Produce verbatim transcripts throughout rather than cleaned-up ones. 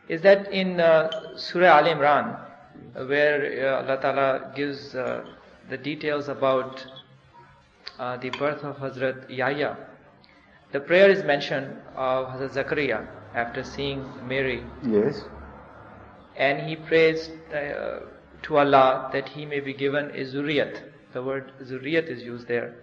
is that in uh, Surah Al Imran, where uh, Allah Ta'ala gives uh, the details about uh, the birth of Hazrat Yahya. The prayer is mentioned of Hazrat Zakaria after seeing Mary. Yes. And he prays uh, to Allah that he may be given a zuriyat. The word zuriyat is used there.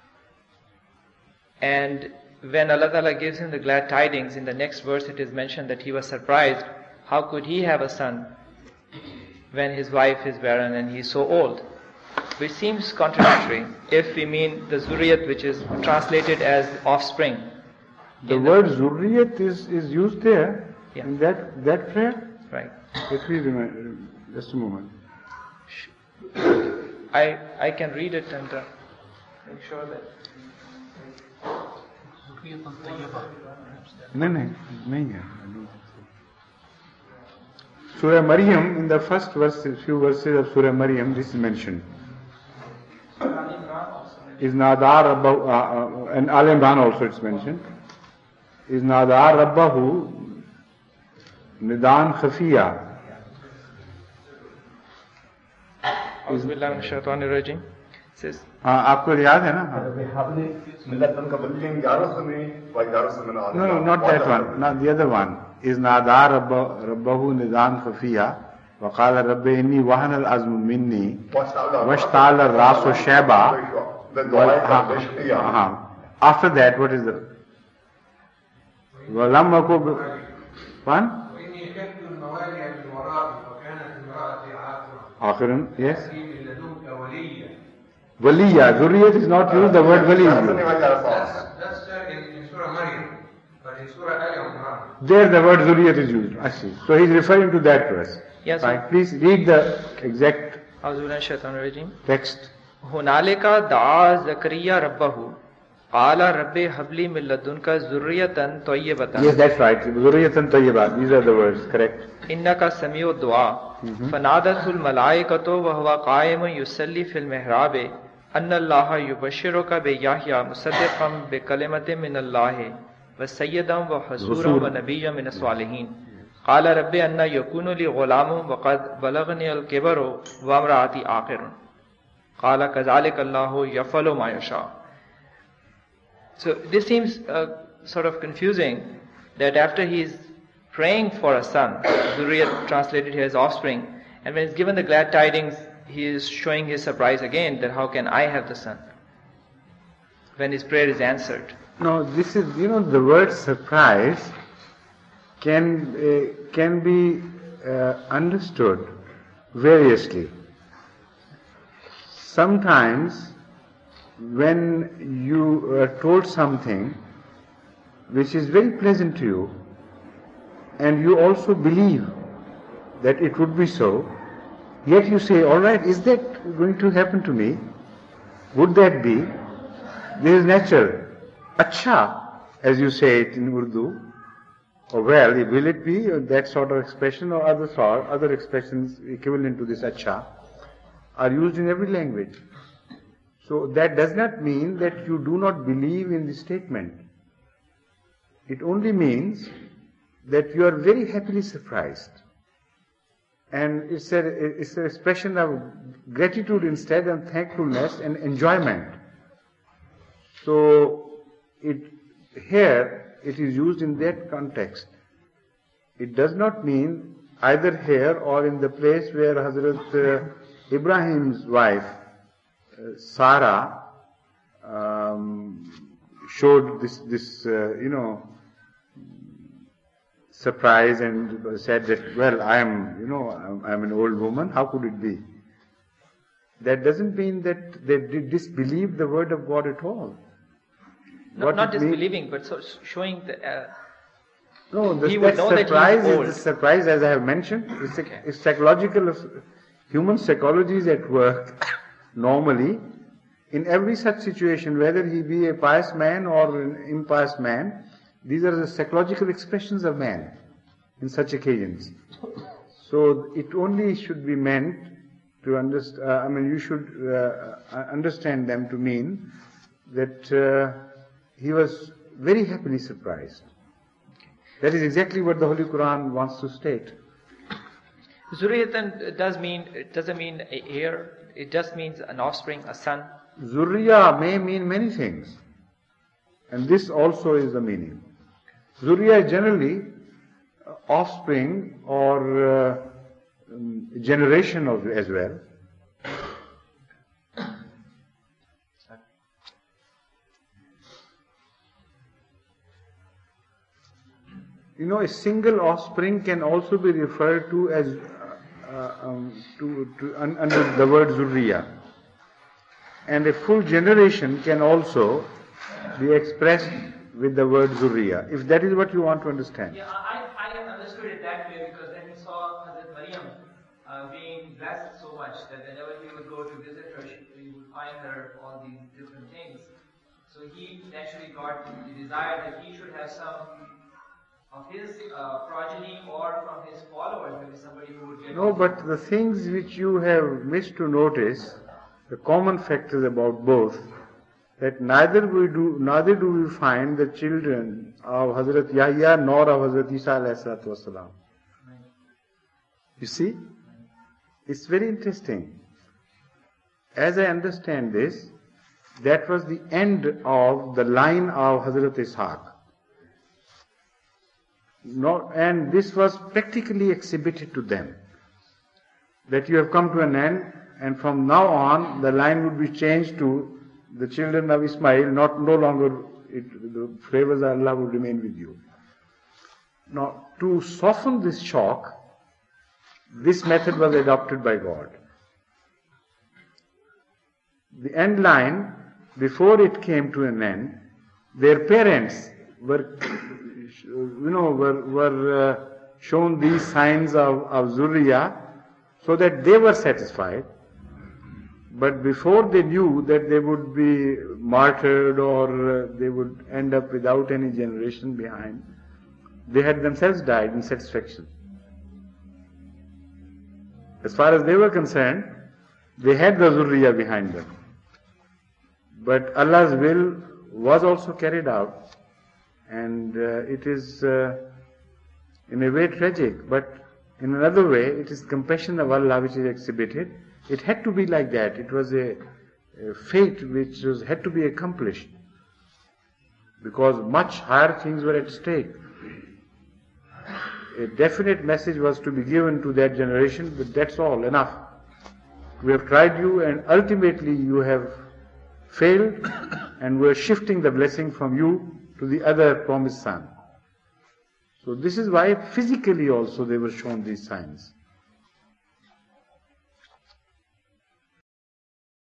And when Allah Ta'ala gives him the glad tidings, in the next verse it is mentioned that he was surprised. How could he have a son when his wife is barren and he is so old? Which seems contradictory if we mean the zuriyat, which is translated as offspring. The word the zuriyat is, is used there yeah. in that, that prayer? Right. Let me remember, just a moment. I I can read it and uh, make sure that. No, no, no. Surah Maryam, in the first verse, few verses of Surah Maryam, this is mentioned. Is Nadar Rabbahu, uh, uh, and Al Imran also it's mentioned. Is Nadar Rabbahu Nidan Khafiya. Auzubillahi says, हाँ आपको याद है ना? No, no, not that one. Not the other one. Is Nadar Rabbahu Nidan Khafiya. وقال رب إني وهن العظم مني واشتعل الرأس شيبا. After that, what is the ولم أكن one? آخر, yes. Waliya, Zuriyat is not used, the word Wali is used. That's in Surah Maryam, but in Surah Al Imran. There the word Zuriyat is used. I see. So he is referring to that verse. Yes. Fine. Please read the exact text. Hunalika da'a Zakariya rabbahu qala rabbi habli min ladunka zurriyatan tayyibatan. Yes, that's right. Zurriyatan tayyibatan. These are the words, correct. Innaka sami'u du'a. Fanadatul malaikatu wa huwa qa'imun yusalli fil mihrabi anna allaha yubashshiruka bi Yahya musaddiqan bi kalimatin min allahi wa sayyidan wa hasuran wa nabiyyan min as-salihin. قال رب أن يكون لي غلام وقد بلغني الكبر وامرأتي آخر قال كذلك الله يفعل ما يشاء. So this seems uh, sort of confusing that after he is praying for a son, Zuriyat translated here as offspring, and when he's given the glad tidings, he is showing his surprise again that how can I have the son when his prayer is answered. No, this is, you know, the word surprise can uh, can be uh, understood variously. Sometimes when you are told something which is very pleasant to you and you also believe that it would be so, yet you say, all right, is that going to happen to me? Would that be? This is natural. Acha, as you say it in Urdu, or well, will it be that sort of expression or other sort, other expressions equivalent to this acha are used in every language. So that does not mean that you do not believe in the statement. It only means that you are very happily surprised. And it's a, it's an expression of gratitude instead and thankfulness and enjoyment. So it here it is used in that context. It does not mean either here or in the place where Hazrat uh, Ibrahim's wife, uh, Sarah, um, showed this, this uh, you know, surprise and said that, well, I am, you know, I'm, I'm an old woman, how could it be? That doesn't mean that they disbelieve the word of God at all. Not, not disbelieving, but so showing the... Uh, no, the, he that know surprise that is the surprise, as I have mentioned. It's, okay. it's psychological. Human psychology is at work normally in every such situation, whether he be a pious man or an impious man. These are the psychological expressions of man in such occasions. So it only should be meant to understand. Uh, I mean, you should uh, understand them to mean that. Uh, He was very happily surprised. That is exactly what the Holy Quran wants to state. Zurriyatan does mean, it doesn't mean a heir, it just means an offspring, a son. Zurriya may mean many things. And this also is the meaning. Zurriya is generally offspring or uh, um, generation of, as well. You know, a single offspring can also be referred to as uh, um, to, to un, under the word Zurriya. And a full generation can also be expressed with the word Zurriya, if that is what you want to understand. Yeah, I, I understood it that way because then he saw Hazrat Maryam uh, being blessed so much that whenever he would go to visit her, she, he would find her all these different things. So he naturally got the desire that he should have some of his uh, progeny or from his followers, maybe somebody who would get... No, but the things which you have missed to notice, the common factors about both, that neither we do, neither do we find the children of Hazrat Yahya nor of Hazrat Isa alayhi salatu wasalam. You see? It's very interesting. As I understand this, that was the end of the line of Hazrat Ishaq. No, and this was practically exhibited to them, that you have come to an end, and from now on the line would be changed to the children of Ismail, not no longer it, the favors of Allah would remain with you. Now, to soften this shock, this method was adopted by God. The end line, before it came to an end, their parents were, you know, were, were uh, shown these signs of, of Zurriya so that they were satisfied. But before they knew that they would be martyred or uh, they would end up without any generation behind, they had themselves died in satisfaction. As far as they were concerned, they had the Zurriya behind them. But Allah's will was also carried out, and uh, it is uh, in a way tragic, but in another way it is compassion of Allah which is exhibited. It had to be like that. It was a, a fate which was, had to be accomplished, because much higher things were at stake. A definite message was to be given to that generation, but that's all, enough. We have tried you, and ultimately you have failed, and we are shifting the blessing from you to the other promised son. So this is why physically also they were shown these signs.